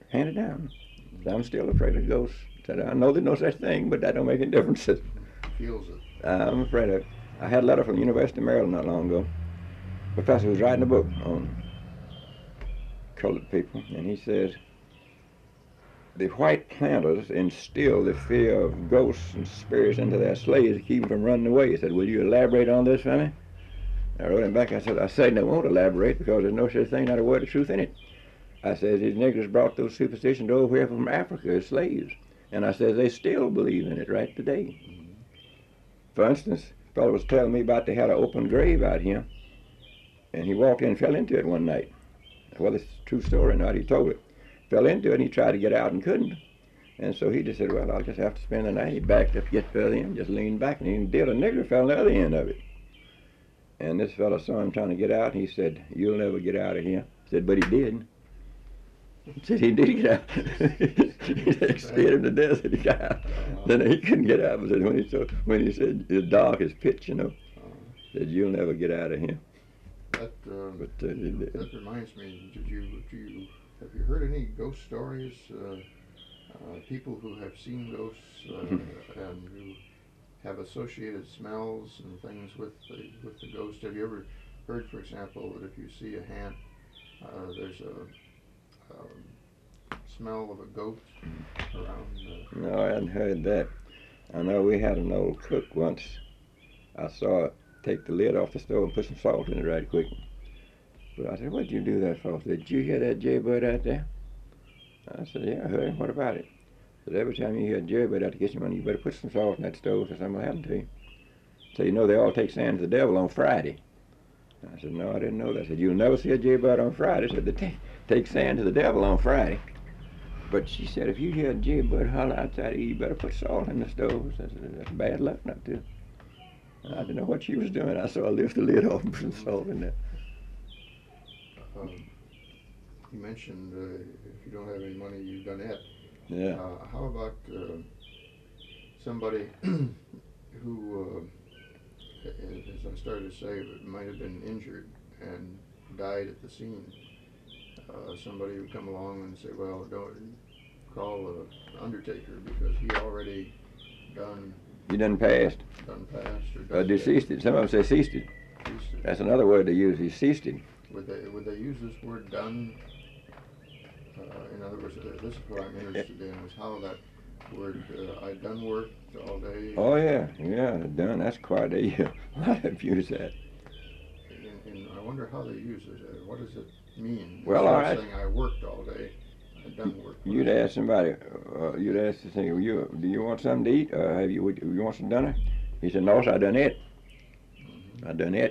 handed down. So I'm still afraid of ghosts. Said, I know there's no such thing, but that don't make any difference. Feels it. I'm afraid of it. I had a letter from the University of Maryland not long ago. The professor was writing a book on colored people, and he says, the white planters instill the fear of ghosts and spirits into their slaves to keep them from running away. He said, will you elaborate on this for me? I wrote him back. I said, I won't elaborate because there's no such thing, not a word of truth in it. I said, these niggers brought those superstitions over here from Africa as slaves. And I said, they still believe in it right today. For instance, a fellow was telling me about they had an open grave out here. And he walked in and fell into it one night. Whether it's a true story or not, he told it. Fell into it and he tried to get out and couldn't. And so he just said, well, I'll just have to spend the night. He backed up, get further in, just leaned back, and he did. A nigger fell on the other end of it. And this fellow saw him trying to get out, and he said, you'll never get out of here. He said, but he did. He said he did get out. He scared him to death and he got out. Then he couldn't get out. But when he said it's dark as pitch, he said, you'll never get out of here. That reminds me, have you heard any ghost stories? People who have seen ghosts and who have associated smells and things with the ghost. Have you ever heard, for example, that if you see a hand, there's a smell of a goat around? No, I hadn't heard that. I know we had an old cook once. I saw it take the lid off the stove and put some salt in it right quick. But I said, what'd you do that for? He said, did you hear that jaybird out there? I said, yeah, I heard him. What about it? He said, every time you hear a jaybird out the kitchen window, you better put some salt in that stove so something will happen to you. So you know they all take sand to the devil on Friday. I said, no, I didn't know that. I said, you'll never see a jaybird on Friday. I said, they take sand to the devil on Friday. But she said, if you hear a jaybird holler outside of you, you better put salt in the stove. I said, that's bad luck not to. I didn't know what she was doing. I saw her lift the lid off and put some salt in there. You mentioned if you don't have any money, you've done it. Yeah. How about somebody who, as I started to say, might have been injured and died at the scene? Somebody would come along and say, well, don't call an undertaker because he already done. You done passed. Done passed or deceased. Some of them say ceased. That's another word they use. He ceased. Would they use this word done? In other words, this is what I'm interested in, is how that word, I done worked all day. Oh, yeah, done. That's quite a lot of use that. And I wonder how they use it. What does it mean? Well, all right. Saying I worked all day, I done work. You'd ask somebody, you'd ask the thing, do you want something to eat? You want some dinner? He said, no, sir, I done it. I done it.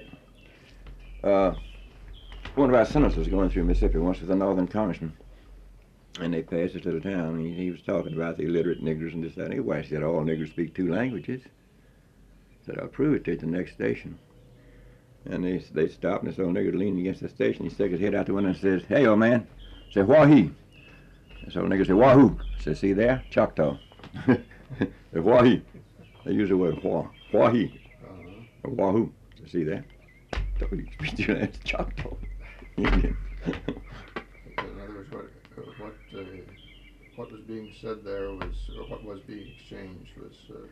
One of our senators was going through Mississippi once with a northern congressman. And they passed us to the town, and he was talking about the illiterate niggers and this, that. And he said, all niggers speak 2 languages. He said, I'll prove it to you at the next station. And they stopped, and this old nigger leaning against the station. He stuck his head out the window and says, hey, old man. Say, wah-he. This old nigger said, wahoo. Said, see there? Choctaw. Wah-he. They use the word wah. Wah-he. Wahoo. Said, see there? Told you, it's Choctaw. In other words, what was being said there was, or what was being exchanged was,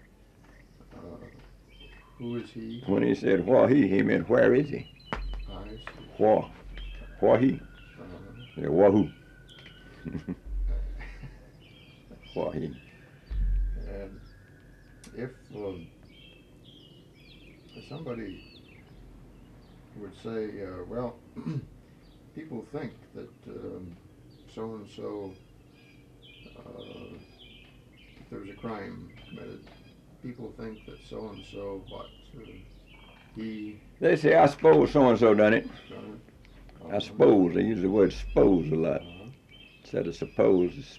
who is he? When he said wah-he, he meant where is he? I see. Wah-he. Yeah, wahoo. Wah-he. And if somebody would say, well, people think that so-and-so, if there was a crime committed, people think that so-and-so, he... They say, I suppose so-and-so done it. I suppose. They use the word suppose a lot. Instead of suppose,